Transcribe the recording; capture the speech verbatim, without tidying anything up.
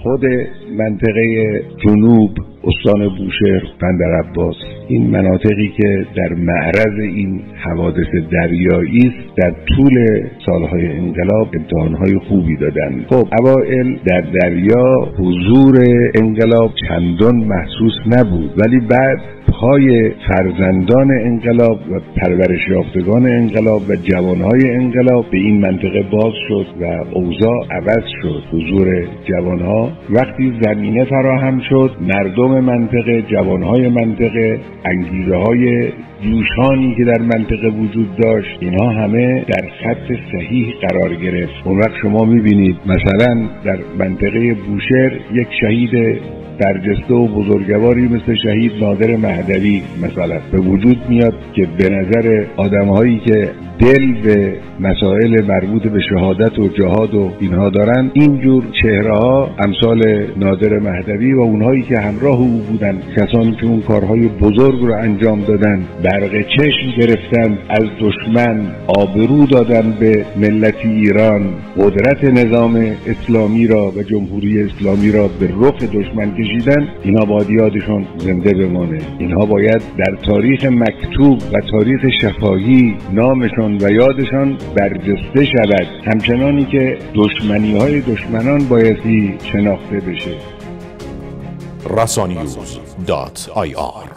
خود منطقه جنوب، استان بوشهر، بندرعباس، این مناطقی که در معرض این حوادث دریایی است در طول سالهای انقلاب امتحانهای خوبی دادند. خب اوائل در دریا حضور انقلاب چندان محسوس نبود، ولی بعد پای فرزندان انقلاب و پرورش یافتگان انقلاب و جوانهای انقلاب به این منطقه باز شد و اوضاع عوض شد. حضور جوانها وقتی زمینه فراهم شد، مردم منطقه، جوانهای منطقه، انگیزه های جوشانی که در منطقه وجود داشت، اینها همه در خط صحیح قرار گرفت. اون وقت شما میبینید مثلا در منطقه بوشهر یک شهید برجسته و بزرگواری مثل شهید نادر مهدوی مثلا به وجود میاد که به نظر آدمهایی که دل به مسائل مربوط به شهادت و جهاد و اینها دارن، اینجور چهره ها امثال نادر مهدوی و اونهایی که همراه او بودن، کسانی که اون کارهای بزرگ رو انجام دادن، برق چشم گرفتن از دشمن، آبرو دادن به ملت ایران، قدرت نظام اسلامی را و جمهوری اسلامی را به رخ دشمن کشیدن، اینها باید یادشون زنده بمانه. اینها باید در تاریخ مکتوب و تاریخ شفاهی نامشون و یادشان برجسته شود، همچنانی که دشمنی های دشمنان بایستی شناخته بشه. رسانیوز دات آی آر